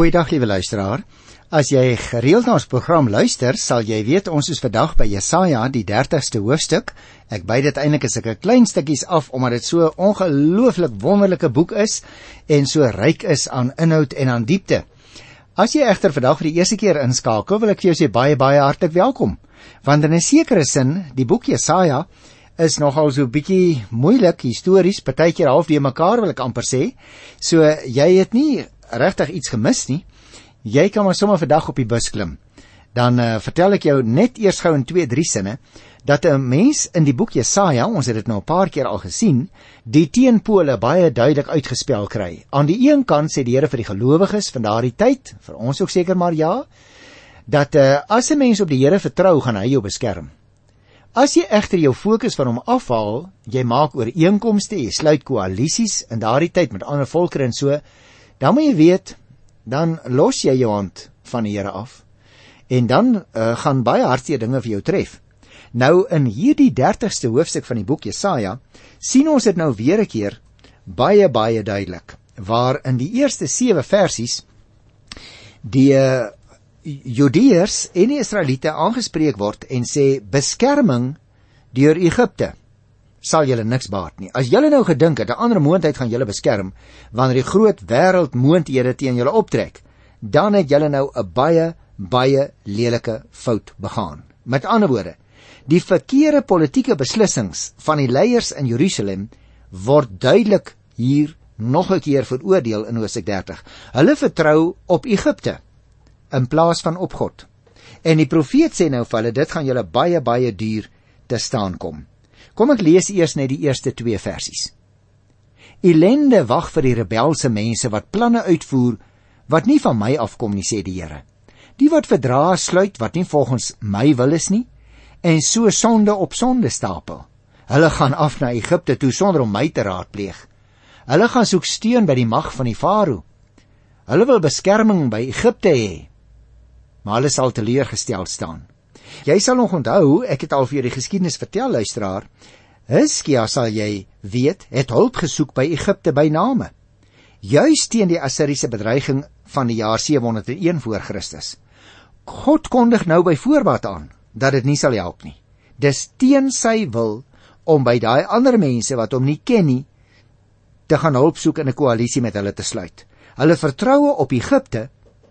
Goeiedag, liewe luisteraar. As jy gereeld na ons program luister, sal jy weet ons is vandag by Jesaja, die 30ste hoofstuk. Ek by dit eintlik is ek 'n klein stukkies af, omdat dit so 'n ongelooflik wonderlike boek is en so ryk is aan inhoud en aan diepte. As jy egter vandag vir die eerste keer inskakel, wil ek vir jou sê baie hartlik welkom. Want in 'n sekere sin, die boek Jesaja is nogal so 'n bietjie moeilik, histories, partykeer half deur mekaar wil ek amper sê. So jy het nie regtig iets gemis nie. Jy kan maar sommer vandag op die bus klim. Dan vertel ek jou net eers gou in 2-3 sinne dat 'n mens in die boek Jesaja, ons het dit nou 'n paar keer al gesien, die teenpole baie duidelik uitgespel kry. Aan die een kant sê die Here vir die gelowiges van daardie tyd, vir ons ook seker maar ja, dat as 'n mens op die Here vertrou, gaan hy jou beskerm. As jy egter jou fokus van hom afhaal, jy maak ooreenkomste, jy sluit koalisies in daardie tyd met ander volkere en so, dan moet jy weet, dan los jy jou hand van die Here af. En dan gaan baie hartseer dinge vir jou tref. Nou in hierdie 30ste hoofstuk van die boek Jesaja, sien ons dit nou weer 'n keer baie duidelik, waar in die eerste 7 versies die Judeërs en die Israeliete aangespreek word en sê, beskerming deur Egipte sal julle niks baat nie. As julle nou gedink het, 'n ander moondheid gaan julle beskerm, wanneer die groot wêreldmoondhede teen julle optrek, dan het julle nou 'n baie lelike fout begaan. Met ander woorde, die verkeerde politieke beslissings van die leiers in Jerusalem word duidelik hier nog 'n keer veroordeel in Hoofstuk 30. Hulle vertrou op Egipte in plaas van op God. En die profeet sê nou vir hulle, dit gaan julle baie duur te staan kom. Kom ek lees eers net die eerste 2 versies. Ellende wag vir die rebelse mense wat planne uitvoer wat nie van my afkom nie, sê die Here. Die wat verdrae sluit wat nie volgens my wil is nie, en so sonde op sonde stapel. Hulle gaan af na Egipte toe sonder om my te raadpleeg. Hulle gaan soek steun by die mag van die Farao. Hulle wil beskerming by Egipte hê, maar hulle sal teleurgestel staan. Jy sal nog onthou, ek het al vir jou die geskiedenis vertel, luisteraar. Hizkia, sal jy weet, het hulp gesoek by Egipte by name, juis teen die Assiriese bedreiging van die jaar 701 voor Christus. God kondig nou by voorbaat aan dat dit nie sal help nie. Dis teen sy wil om by daai ander mense wat hom nie ken nie, te gaan hulp soek in 'n koalisie met hulle te sluit. Hulle vertroue op Egipte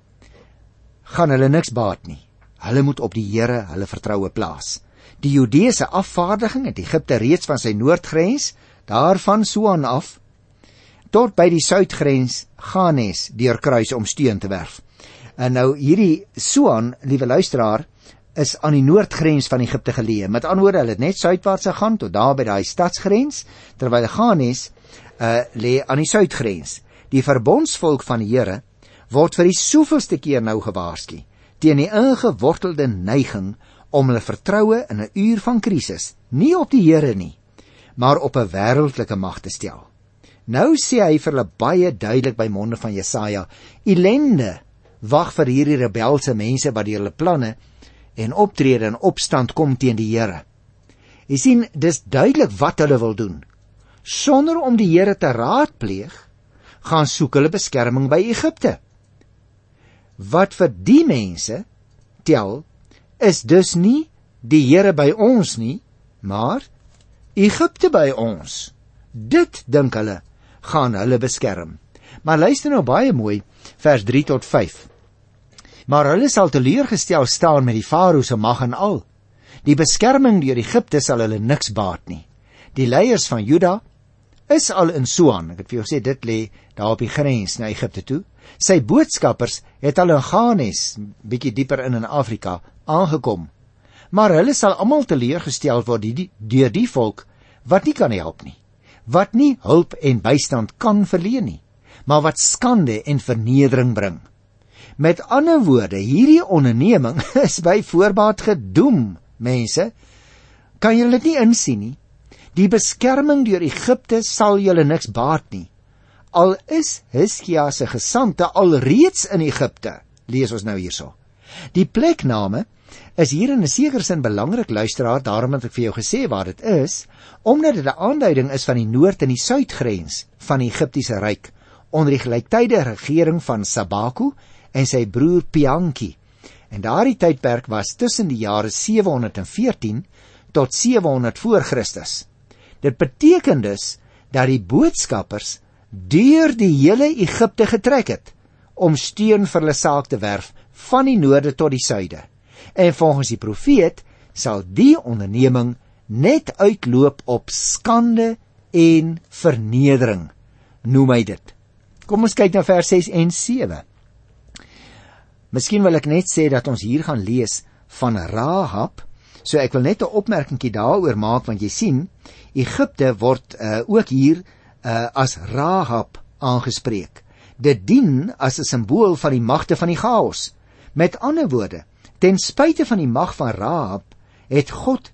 gaan hulle niks baat nie. Hulle moet op die Here hulle vertroue plaas. Die Judeese afvaardiging het Egipte reeds van sy noordgrens, daarvan Soan af, tot by die suidgrens Ganes deurkruis om steun te werf. En nou hierdie Soan, liewe luisteraar, is aan die noordgrens van Egipte geleë. Met ander woorde, hulle het net suidwaarts gegaan tot daar by daai stadsgrens, terwyl Ganes lê aan die suidgrens. Die verbondsvolk van die Here word vir die soveelste keer nou gewaarsku teen die ingewortelde neiging om hulle vertroue in 'n uur van krisis nie op die Here nie, maar op 'n wêreldlike mag te stel. Nou sê hy vir hulle baie duidelik by monde van Jesaja, ellende wag vir hierdie rebelse mense wat deur hulle planne en optrede en opstand kom teen die Here. Jy sien, dis duidelik wat hulle wil doen. Sonder om die Here te raadpleeg, gaan soek hulle beskerming by Egipte. Wat vir die mense tel, is dus nie die Here by ons nie, maar Egipte by ons. Dit, dink hulle, gaan hulle beskerm. Maar luister nou baie mooi, vers 3 tot 5. Maar hulle sal teleurgestel staan met die Farao se mag en al. Die beskerming deur Egipte sal hulle niks baat nie. Die leiers van Juda is al in Soan, ek het vir jou gesê, dit lê daar op die grens na Egipte toe. Sy boodskappers het al in Ganes, bietjie dieper in Afrika, aangekom. Maar hulle sal almal teleurgestel word deur die volk wat nie kan help nie, wat nie hulp en bystand kan verleen nie, maar wat skande en vernedering bring. Met ander woorde, hierdie onderneming is by voorbaat gedoem, mense. Kan julle dit nie insien nie? Die beskerming deur Egipte sal julle niks baat nie. Al is Hizkia se gesandte alreeds in Egipte, lees ons nou hierso. Die plekname is hier in 'n sekere sin belangrik, luisteraar, daarom het ek vir jou gesê waar dit is, omdat dit 'n aanduiding is van die noord- en die suidgrens van die Egiptiese ryk, onder die gelyktydige regering van Sabaku en sy broer Pianki. En daardie tydperk was tussen die jare 714 tot 700 voor Christus. Dit beteken dus dat die boodskappers deur die hele Egipte getrek het om steun vir hulle saak te werf van die noorde tot die suide. En volgens die profeet sal die onderneming net uitloop op skande en vernedering, noem hy dit. Kom ons kyk na vers 6 en 7. Miskien wil ek net sê dat ons hier gaan lees van Rahab, so ek wil net 'n opmerkingkie daaroor maak, want jy sien, Egipte word ook hier as Rahab aangespreek. Dit dien as 'n simbool van die magte van die chaos. Met ander woorde, ten spyte van die mag van Rahab, het God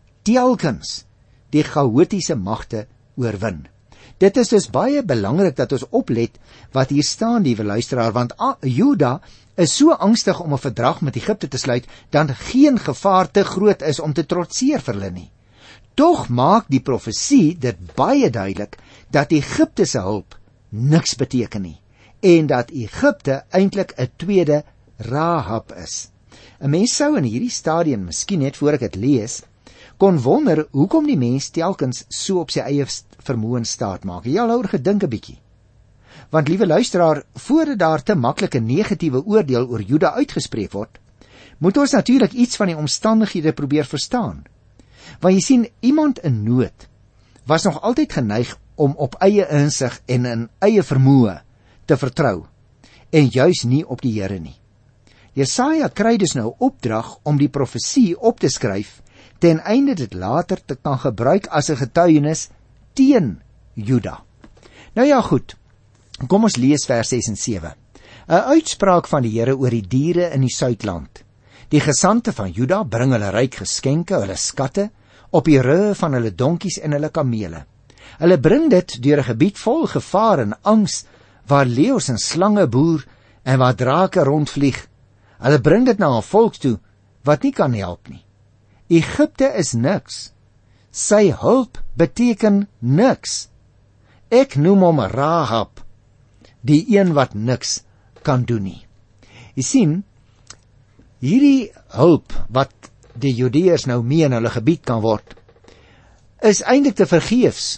telkens die chaotiese magte oorwin. Dit is dus baie belangrik dat ons oplet wat hier staan, liewe luisteraar, want Juda is so angstig om 'n verdrag met Egipte te sluit, dat geen gevaar te groot is om te trotseer vir hulle nie. Tog maak die profesie dit baie duidelik dat Egipte se hulp niks beteken nie, en dat Egipte eintlik 'n tweede Rahab is. 'n Mens sou in hierdie stadium, miskien net voor ek dit lees, kon wonder hoekom die mens telkens so op sy eie vermoë staat maak. Jy al oor gedink 'n bietjie. Want liewe luisteraar, voordat daar te maklike negatiewe oordeel oor Juda uitgespreek word, moet ons natuurlik iets van die omstandighede probeer verstaan. Want jy sien, iemand in nood was nog altyd geneig om op eie insig en in eie vermoë te vertrou, en juis nie op die Here nie. Jesaja kry dus nou opdrag om die profesie op te skryf, ten einde dit later te kan gebruik as 'n getuienis teen Juda. Nou ja, goed, kom ons lees vers 6 en 7. 'n Uitspraak van die Here oor die diere in die Suidland. Die gesante van Juda bring hulle ryk geskenke, hulle skatte, op die rugge van hulle donkies en hulle kamele. Hulle bring dit deur 'n gebied vol gevaar en angs, waar leeu's en slange boer en waar drake rondvlieg. Hulle bring dit na 'n volk toe wat nie kan help nie. Egipte is niks. Sy hulp beteken niks. Ek noem hom Rahab, die een wat niks kan doen nie. Jy sien, hierdie hulp wat die Judeërs nou mee in hulle gebied kan word, is eintlik te vergeefs.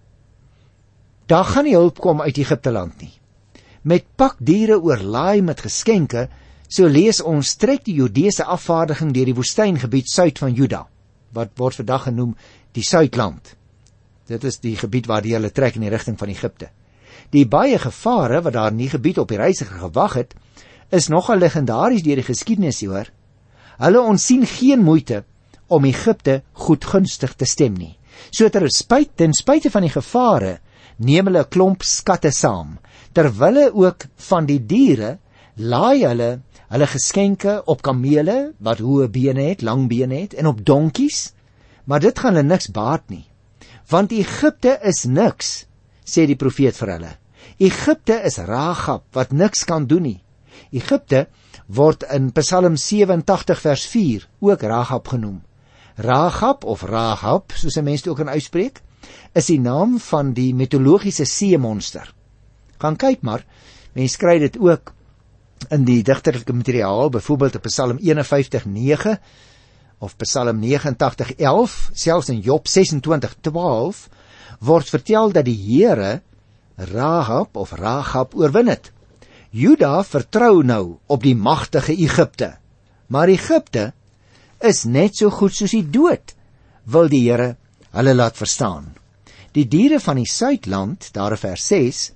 Daar gaan nie hulp kom uit Egipte land nie. Met pakdiere oorlaai met geskenke, so lees ons, trek die Judeese afvaardiging deur die woestyngebied suid van Juda, wat word vandag genoem die Suidland. Dit is die gebied waar die hulle trek in die rigting van Egipte. Die baie gevare wat daar in die gebied op die reiziger gewag het, is nogal legendaries deur die geskiedenis, hoor. Hulle ontsien geen moeite om Egipte goedgunstig te stem nie. So ten spyte van die gevare, neem hulle 'n klomp skatte saam. Terwille ook van die diere, laai hulle geskenke op kamele, wat hoë bene het, lang bene het, en op donkies, maar dit gaan hulle niks baat nie. Want Egipte is niks, sê die profeet vir hulle. Egipte is Rahab, wat niks kan doen nie. Egipte word in Psalm 87 vers 4 ook Rahab genoem. Rahab of Rahab, soos 'n mens dit ook kan uitspreek, is die naam van die mitologiese seemonster. Gaan kyk maar, mens kry dit ook in die digterlike materiaal, byvoorbeeld in Psalm 51:9 of Psalm 89:11, selfs in Job 26:12 word vertel dat die Here Rahab of Rahab oorwin het. Juda vertrou nou op die magtige Egipte, maar Egipte is net so goed soos die dood, wil die Here hulle laat verstaan. Die diere van die Suidland, daar in vers 6,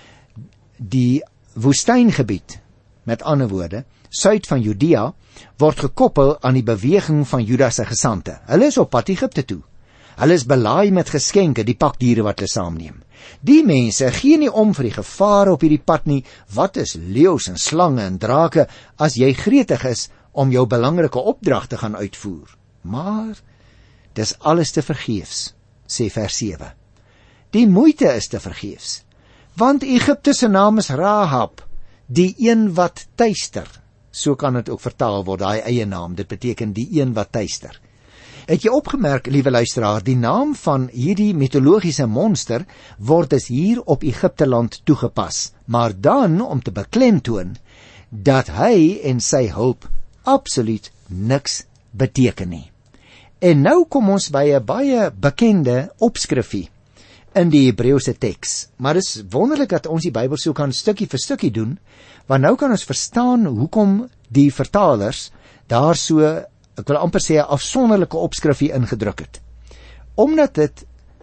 die woestyngebied, met ander woorde, suid van Judea, word gekoppel aan die beweging van Juda se gesante. Hulle is op pad Egipte toe. Hulle is belaai met geskenke, die pakdiere wat hulle saamneem. Die mense gee nie om vir die gevare op hierdie pad nie. Wat is leeu's en slange en drake as jy gretig is om jou belangrike opdrag te gaan uitvoer? Maar dis alles te vergeefs, sê vers 7. Die moeite is te vergeefs, want Egipte se naam is Rahab, die een wat tuister. So kan dit ook vertaal word, daai eie naam, dit beteken die een wat tuister. Het jy opgemerk, liewe luisteraar, die naam van hierdie mitologiese monster word dus hier op Egipte land toegepas, maar dan om te beklemtoon dat hy en sy hulp absoluut niks beteken nie. En nou kom ons by 'n baie bekende opskrifie in die Hebreëse teks. Maar dis wonderlik dat ons die Bybel so kan stukkie vir stukkie doen, want nou kan ons verstaan hoekom die vertalers daar so, ek wil amper sê, 'n afsonderlike opskrifie ingedruk het. Omdat dit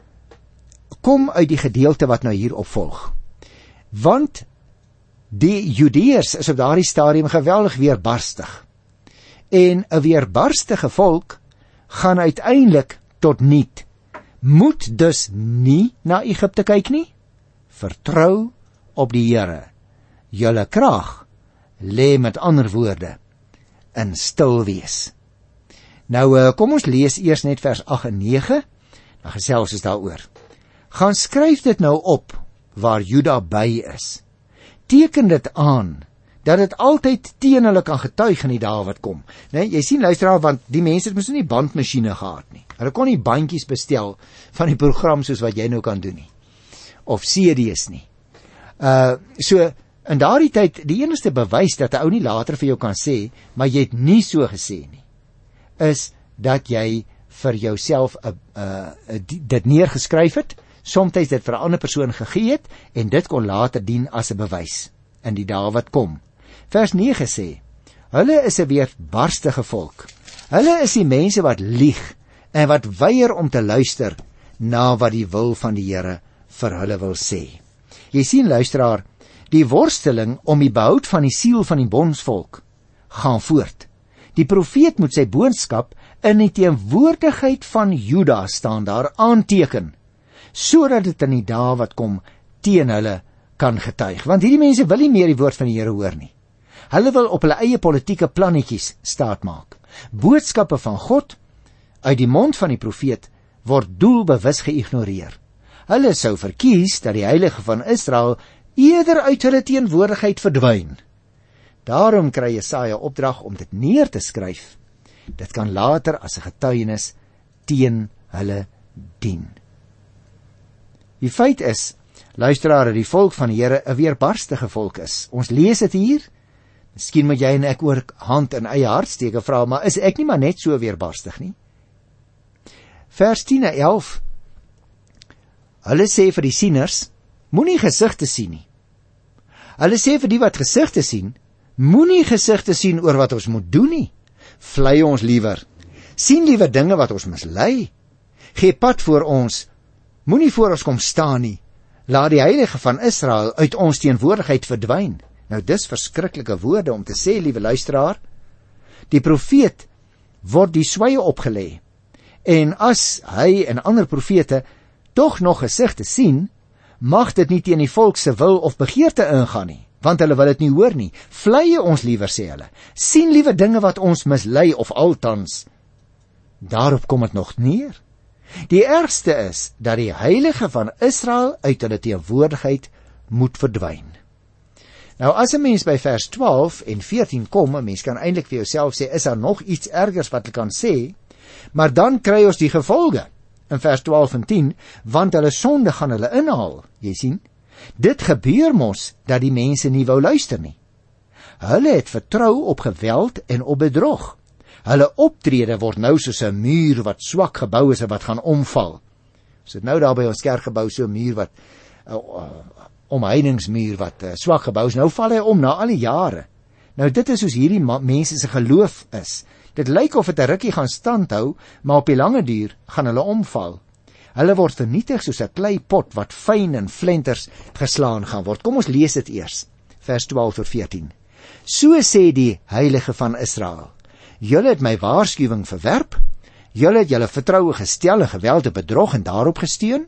kom uit die gedeelte wat nou hier opvolg. Want die Judeërs is op daardie stadium geweldig weerbarstig. En 'n weerbarstige volk gaan uiteindelik tot niet. Moet dus nie na Egipte kyk nie. Vertrou op die Here. Julle krag lê met ander woorde in stil wees. Nou kom ons lees eers net vers 8 en 9. Dan gesels ons daaroor. Gaan skryf dit nou op waar Juda by is. Teken dit aan dat dit altyd teen hulle kan getuig in die dae wat kom. Nee, jy sien luisteraar, want die mense het mos nie bandmasjiene gehad nie. Hulle kon nie bandjies bestel van die program soos wat jy nou kan doen nie. Of CD's nie. So in daardie tyd, die enigste bewys dat 'n ou nie later vir jou kan sê, maar jy het nie so gesê nie, is dat jy vir jouself dit neergeskryf het, soms dit vir 'n ander persoon gegee het, en dit kon later dien as 'n bewys in die dae wat kom. Vers 9 sê, hulle is 'n weerbarstige volk. Hulle is die mense wat lieg en wat weier om te luister na wat die wil van die Here vir hulle wil sê. Jy sien luisteraar, die worsteling om die behoud van die siel van die bondsvolk gaan voort. Die profeet moet sy boodskap in die teenwoordigheid van Juda staan daar aanteken, sodat dit in die dae wat kom teen hulle kan getuig. Want hierdie mense wil nie meer die woord van die Here hoor nie. Hulle wil op hulle eie politieke plannetjies staat maak. Boodskappe van God uit die mond van die profeet word doelbewus geïgnoreer. Hulle sou verkies dat die Heilige van Israel eerder uit hulle teenwoordigheid verdwyn. Daarom kry Jesaja opdrag om dit neer te skryf. Dit kan later as 'n getuienis teen hulle dien. Die feit is, luisteraar, dat die volk van die Here 'n weerbarstige volk is. Ons lees dit hier. Miskien moet jy en ek ook hand in eie hart steek en vra, maar is ek nie maar net so weerbarstig nie? Vers 10 en 11. Hulle sê vir die sieners, moenie gesigte sien nie. Hulle sê vir die wat gesigte sien, moenie gesigte sien oor wat ons moet doen nie. Vlei ons liewer. Sien liewer dinge wat ons mislei. Gee pad voor ons. Moenie voor ons kom staan nie. Laat die Heilige van Israel uit ons teenwoordigheid verdwyn. Nou dis verskriklike woorde om te sê, liewe luisteraar. Die profeet word die swye opgelê. En as hy en ander profete tog nog gesigte sien, mag dit nie teen die volk se wil of begeerte ingaan nie, want hulle wil dit nie hoor nie. Vlei ons liewer, sê hulle. Sien liewer dinge wat ons mislei, of altans. Daarop kom dit nog neer. Die ergste is dat die Heilige van Israel uit hulle teenwoordigheid moet verdwyn. Nou as 'n mens by vers 12 en 14 kom, 'n mens kan eintlik vir jouself sê, is daar nog iets ergers wat hulle kan sê? Maar dan kry ons die gevolge in vers 12 en 10, want hulle sonde gaan hulle inhaal. Jy sien, dit gebeur mos dat die mense nie wou luister nie. Hulle het vertrou op geweld en op bedrog. Hulle optrede word nou soos 'n muur wat swak gebou is en wat gaan omval. So nou daar by ons kerkgebou so 'n muur wat omheiningsmuur wat swak gebou is, nou val hy om na al die jare. Nou dit is soos hierdie mense se geloof is. Dit lyk of dit 'n rukkie gaan standhou, maar op die lange duur gaan hulle omval. Hulle word vernietig soos 'n kleipot wat fyn in flenters geslaan gaan word. Kom ons lees dit eers. Vers 12 tot 14. So sê die Heilige van Israel: Julle het my waarskuwing verwerp. Julle het julle vertroue gestel in geweld en bedrog en daarop gesteun.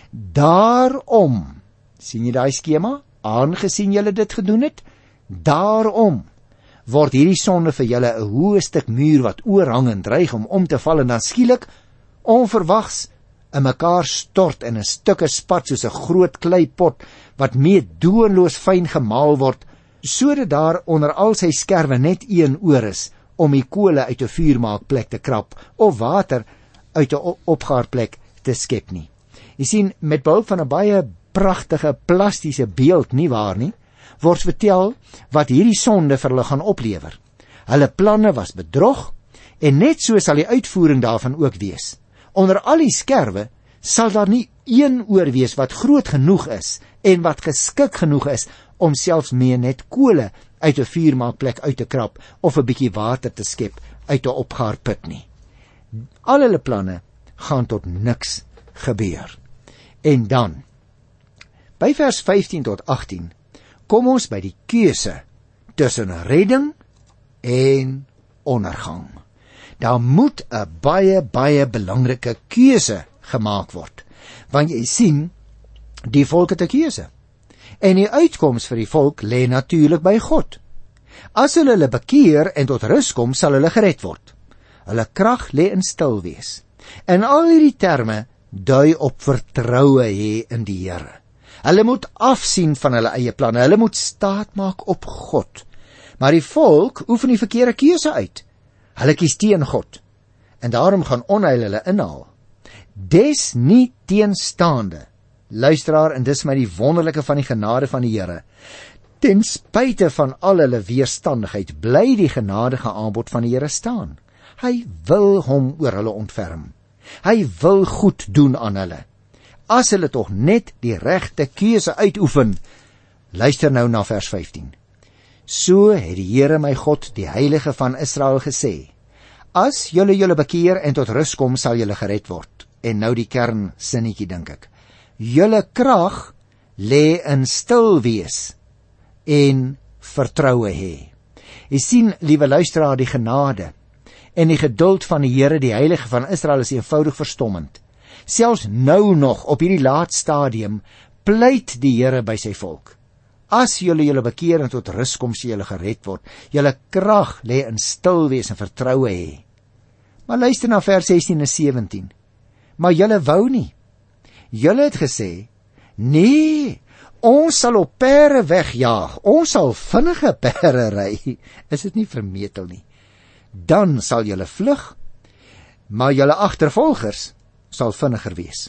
Daarom, sien jy daai skema? Aangesien julle dit gedoen het, daarom word hierdie sonde vir julle 'n hoë stuk muur wat oorhang en dreig om te val en dan skielik, onverwags, in mekaar stort en 'n stukke spat soos 'n groot kleipot wat meedoenloos fyn gemaal word, sodat daar onder al sy skerwe net een oor is om die kole uit 'n vuurmaakplek te krap of water uit 'n opgaarplek te skep nie. Jy sien, met behulp van 'n baie pragtige plastiese beeld, nie waar nie, word vertel wat hierdie sonde vir hulle gaan oplewer. Hulle planne was bedrog, en net so sal die uitvoering daarvan ook wees. Onder al die skerwe sal daar nie een oor wees wat groot genoeg is en wat geskik genoeg is om selfs mee net kole uit 'n vuurmaakplek uit te krap of 'n bietjie water te skep uit 'n opgaarput nie. Al hulle planne gaan tot niks gebeur. En dan, by vers 15 tot 18, kom ons by die keuse tussen redding en ondergang. Daar moet 'n baie belangrike keuse gemaak word, want jy sien, die volk het 'n keuse, en die uitkoms vir die volk lê natuurlik by God. As hulle bekeer en tot rus kom, sal hulle gered word. Hulle krag lê in stil wees. En al hierdie terme dui op vertroue hê in die Here. Hulle moet afsien van hulle eie planne, hulle moet staat maak op God. Maar die volk oefen die verkeerde keuse uit. Hulle kies teen God, en daarom gaan onheil hulle inhaal. Des nie teenstaande, luisteraar, en dis my die wonderlike van die genade van die Here, ten spyte van al hulle weerstandigheid, bly die genadige aanbod van die Here staan. Hy wil hom oor hulle ontferm. Hy wil goed doen aan hulle. As hulle tog net die regte keuse uitoefen. Luister nou na vers 15. So het die Here my God, die Heilige van Israel, gesê: As julle bekeer en tot rus kom, sal julle gered word. En nou die kern sinnetjie, dink ek. Julle krag lê in stil wees en vertroue hê. Jy sien, liewe luisteraar, die genade en die geduld van die Here, die Heilige van Israel, is eenvoudig verstommend. Selfs nou nog, op hierdie laat stadium, pleit die Here by sy volk. As julle bekeer en tot rus kom, sal julle gered word. Julle krag lê in stil wees en vertroue hê. Maar luister na vers 16 en 17. Maar julle wou nie. Julle het gesê: nee, ons sal op perde wegjaag, ons sal vinnige perde ry. Is dit nie vermetel nie? Dan sal julle vlug, maar julle agtervolgers sal vinniger wees.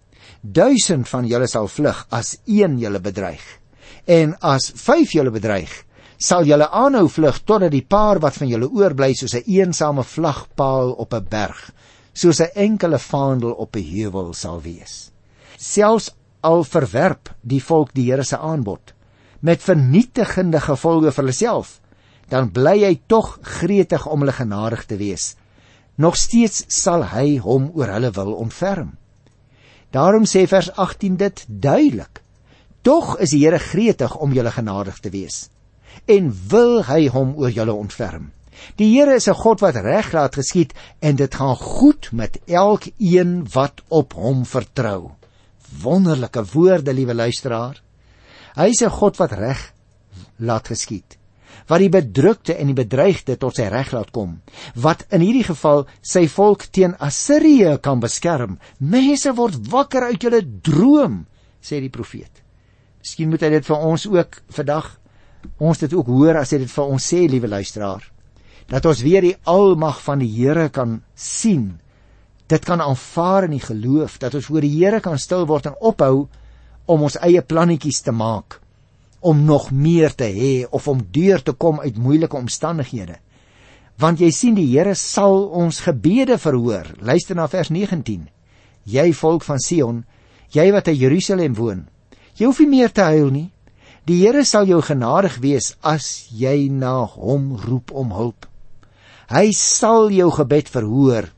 1000 van julle sal vlug as een julle bedreig. En as 5 julle bedreig, sal julle aanhou vlug totdat die paar wat van julle oorbly soos 'n eensame vlagpaal op 'n berg, soos 'n enkele vaandel op 'n heuwel sal wees. Selfs al verwerp die volk die Here se aanbod met vernietigende gevolge vir hulself, dan bly hy tog gretig om hulle genadig te wees. Nog steeds sal hy hom oor hulle wil ontferm. Daarom sê vers 18 dit duidelik. Tog is die Here gretig om julle genadig te wees, en wil hy hom oor julle ontferm. Die Here is 'n God wat reg laat geskied, en dit gaan goed met elkeen wat op hom vertrou. Wonderlike woorde, liewe luisteraar. Hy is 'n God wat reg laat geskied, wat die bedrukte en die bedreigde tot sy reg laat kom, wat in hierdie geval sy volk teen Assirië kan beskerm. Mense word wakker uit julle droom, sê die profeet. Miskien moet hy dit vir ons ook vandag, ons dit ook hoor as hy dit vir ons sê, liewe luisteraar, dat ons weer die almag van die Here kan sien, dit kan aanvaar in die geloof, dat ons voor die Here kan stil word en ophou om ons eie plannetjies te maak, om nog meer te hê, of om deur te kom uit moeilike omstandighede. Want jy sien, die Here sal ons gebede verhoor. Luister na vers 19. Jy volk van Sion, jy wat in Jerusalem woon, jy hoef nie meer te huil nie. Die Here sal jou genadig wees as jy na hom roep om hulp. Hy sal jou gebed verhoor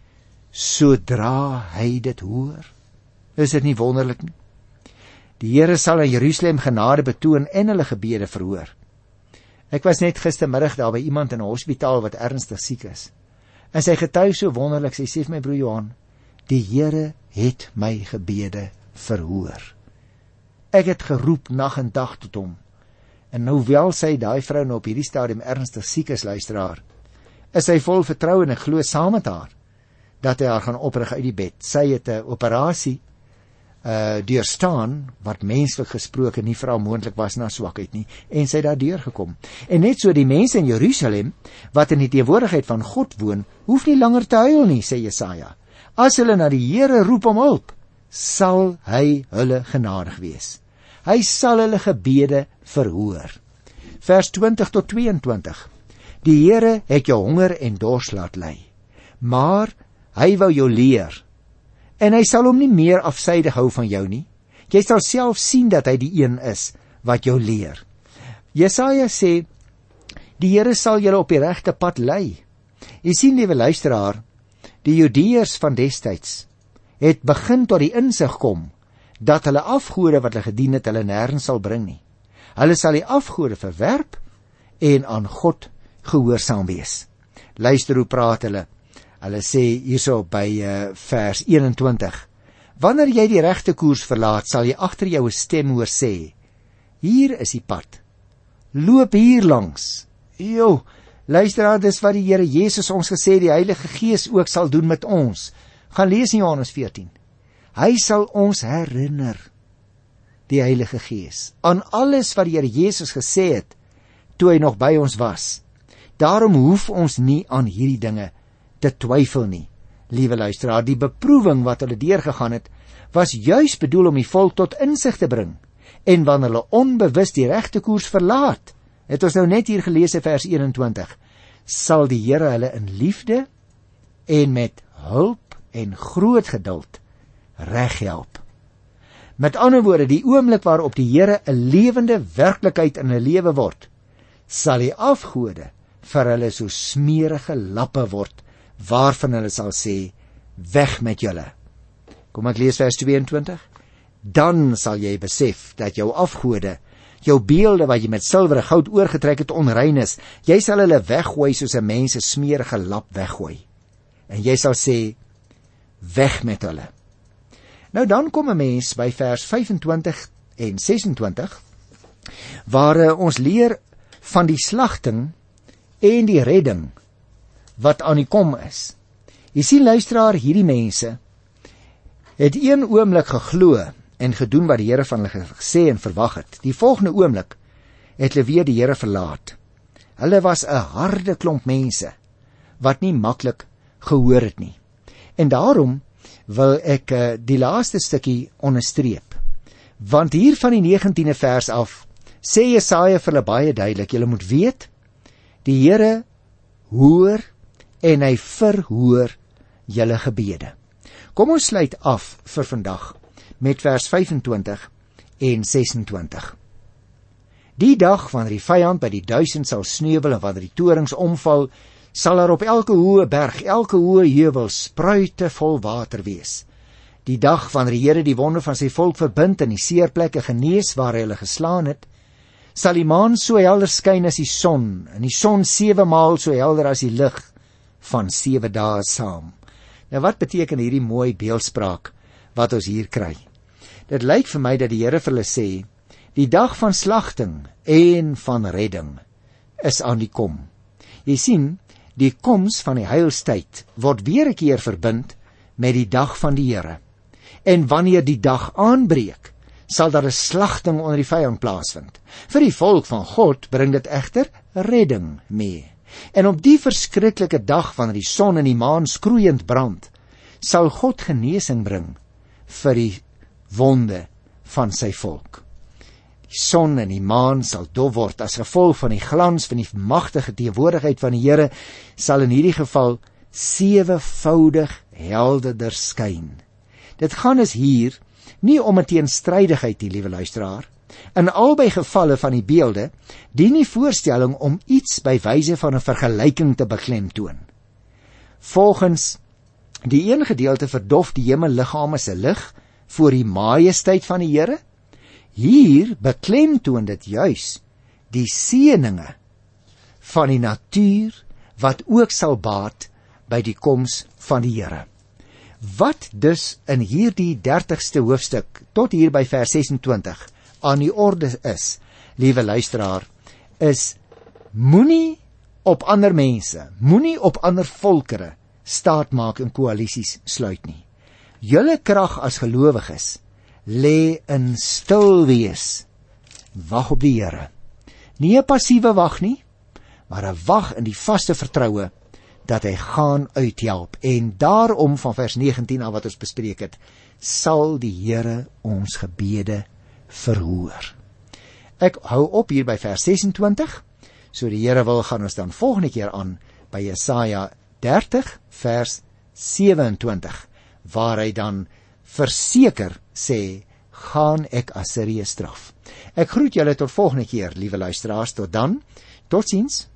sodra hy dit hoor. Is dit nie wonderlik nie? Die Here sal in Jerusalem genade betoon en hulle gebede verhoor. Ek was net gistermiddag daar by iemand in 'n hospitaal wat ernstig siek is. En sy getuig so wonderlik, sy sê vir my broer Johan, die Here het my gebede verhoor. Ek het geroep nag en dag tot hom. En nou wel sy daai vrou nou op hierdie stadium ernstig siek is, luisteraar, is sy vol vertroue en ek glo saam met haar dat hy haar gaan oprig uit die bed. Sy het 'n operasie deurstaan wat menslik gesproke nie vir haar moontlik was na swakheid nie, en sy het daar deurgekom. En net so die mense in Jerusalem wat in die teenwoordigheid van God woon, hoef nie langer te huil nie, sê Jesaja. As hulle na die Here roep om hulp, sal hy hulle genadig wees. Hy sal hulle gebede verhoor. Vers 20 tot 22. Die Here het jou honger en dors laat ly, maar hy wou jou leer, en hy sal hom nie meer afsydig hou van jou nie. Jy sal self sien dat hy die een is wat jou leer. Jesaja sê, die Here sal julle op die regte pad lei. Jy sien, liewe luisteraar, die Judeërs van destyds het begin tot die insig kom, dat hulle afgode wat hulle gedien het, hulle nêrens sal bring nie. Hulle sal die afgode verwerp en aan God gehoorsaam wees. Luister hoe praat hulle. Hulle sê hierso by vers 21, wanneer jy die regte koers verlaat, sal jy agter jou 'n stem hoor sê, hier is die pad, loop hier langs. Luisteraar, dis wat die Here Jesus ons gesê, die Heilige Gees ook sal doen met ons. Gaan lees in Johannes 14. Hy sal ons herinner, die Heilige Gees, aan alles wat die Here Jesus gesê het, toe hy nog by ons was. Daarom hoef ons nie aan hierdie dinge te twyfel nie. Liewe luisteraar, die beproewing wat hulle deurgegaan het, was juis bedoel om die volk tot insig te bring. En wanneer hulle onbewus die regte koers verlaat, het ons nou net hier gelees in vers 21, sal die Here hulle in liefde en met hulp en groot geduld reghelp. Met ander woorde, die oomblik waarop die Here 'n lewende werklikheid in hulle lewe word, sal die afgode vir hulle so smerige lappe word, waarvan hulle sal sê, weg met julle. Kom ek lees vers 22. Dan sal jy besef dat jou afgode, jou beelde wat jy met silwer en goud oorgetrek het, onrein is. Jy sal hulle weggooi soos 'n mens 'n smerige lap weggooi. En jy sal sê, weg met hulle. Nou dan kom 'n mens by vers 25 en 26, waar ons leer van die slagting en die redding wat aan die kom is. Jy sien, luisteraar, hierdie mense het een oomblik geglo en gedoen wat die Here van hulle gesê en verwag het. Die volgende oomblik het hulle weer die Here verlaat. Hulle was 'n harde klomp mense wat nie maklik gehoor het nie. En daarom wil ek die laaste stukkie onderstreep. Want hier van die 19de vers af sê Jesaja vir hulle baie duidelik, julle moet weet, die Here hoor en hy verhoor julle gebede. Kom ons sluit af vir vandag met vers 25 en 26. Die dag wanneer die vyand by die 1000 sal sneuwel en wanneer die torings omval, sal daar op elke hoë berg, elke hoë heuwel spruite vol water wees. Die dag wanneer die Here die wonde van sy volk verbind en die seerplekke genees waar hy hulle geslaan het, sal die maan so helder skyn as die son, en die son 7 maal so helder as die lig van 7 dae saam. Nou wat beteken hierdie mooi beeldspraak wat ons hier kry? Dit lyk vir my dat die Here vir hulle sê, die dag van slagting en van redding is aan die kom. Jy sien, die koms van die heilstyd word weer 'n keer verbind met die dag van die Here. En wanneer die dag aanbreek, sal daar 'n slagting onder die vyand plaasvind. Vir die volk van God bring dit egter redding mee. En op die verskriklike dag wanneer die son en die maan skroeiend brand, sal God genesing bring vir die wonde van sy volk. Die son en die maan sal dof word as gevolg van die glans van die magtige teenwoordigheid van die Here, sal in hierdie geval 7voudig helderder skyn. Dit gaan is hier nie om 'n teenstrydigheid, die liewe luisteraar. In albei gevalle van die beelde dien die voorstelling om iets by wyse van 'n vergelyking te beklemtoon. Volgens die een gedeelte verdof die hemelliggame se lig voor die majesteit van die Here. Hier beklemtoon dit juis die seëninge van die natuur wat ook sal baat by die koms van die Here. Wat dus in hierdie 30ste hoofstuk tot hier by vers 26 aan die orde is, liewe luisteraar, is moenie op ander mense, moenie op ander volkere staat maak en koalisies sluit nie. Julle krag as gelowiges lê in stil wees, wag op die Here. Nie 'n passiewe wag nie, maar 'n wag in die vaste vertroue dat hy gaan uithelp. En daarom van vers 19 af wat ons bespreek het, sal die Here ons gebede verhoor. Ek hou op hier by vers 26, so die Here wil gaan ons dan volgende keer aan by Jesaja 30 vers 27, waar hy dan verseker sê, gaan ek Assirië straf. Ek groet julle tot volgende keer, liewe luisteraars, tot dan, totsiens.